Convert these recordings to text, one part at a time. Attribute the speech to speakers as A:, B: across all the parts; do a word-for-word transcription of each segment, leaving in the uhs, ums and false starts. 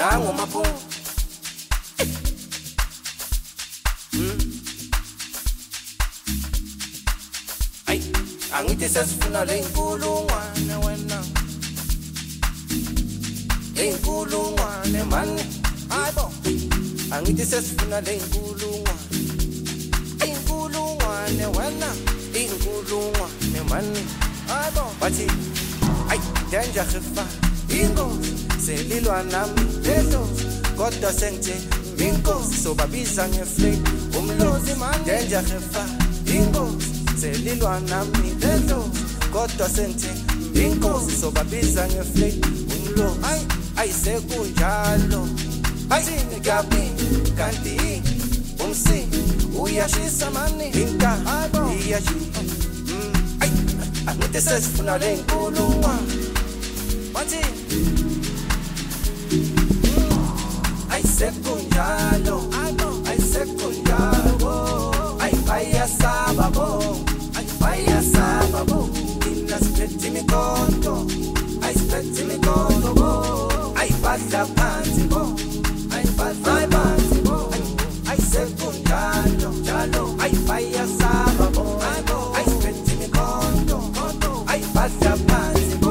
A: nango maphungu ay angithi sesifuna lenkulungwane wena lenkulungwane mani hayibo angithi sesifuna lenkulungwane inkulungwane wena inkulungwane mani hayibo bathi ay danger khifa ingozi selilwa nami lezo kodwa sengithe inkosi sobabiza ngeflake umlozi manje danger khifa ingozi selilwa nami lezo kodwa sengithe inkosi sobabiza ngeflake umlozi ay ayisekunjalo ayini kabi kanti umsi uyashisa mani inka iyashisa ay angithi sesifuna lenkulungwane bathi ayisekunjalo ayisekunjalo ay bayasaba bo ay bayasaba bo inasiphethe imikondo ayisiphethe imikondo bo ay badla phansi bo ay badla phansi bo ayisekunjalo njalo ay bayasaba bo ayisiphethe imikondo ay badla phansi bo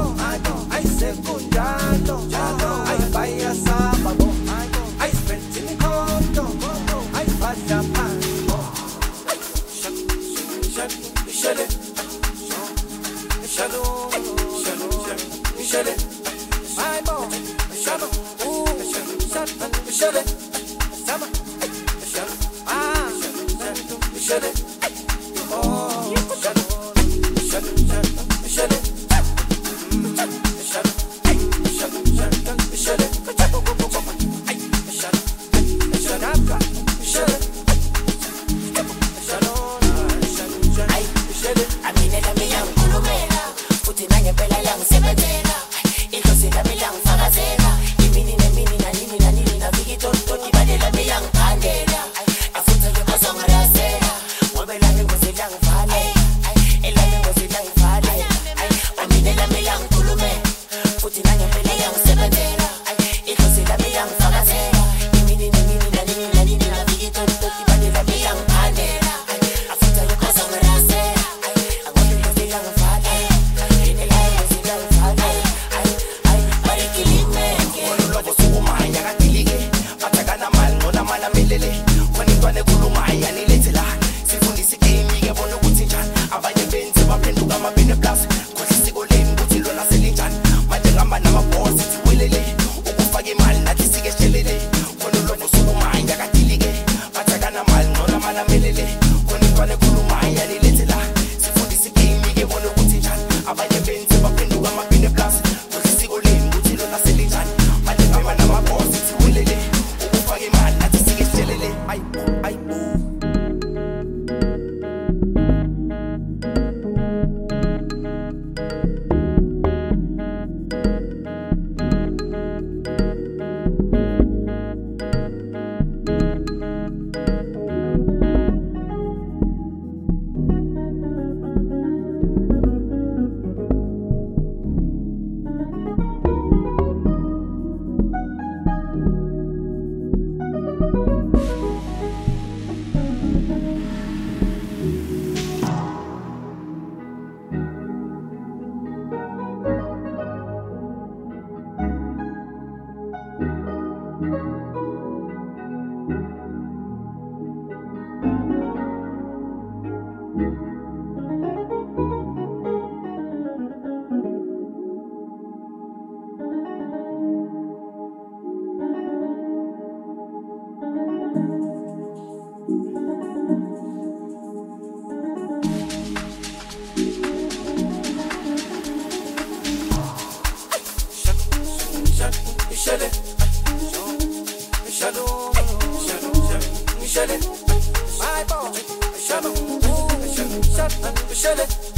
A: ayisekunjalo njalo ay bayasaba bo Shut it.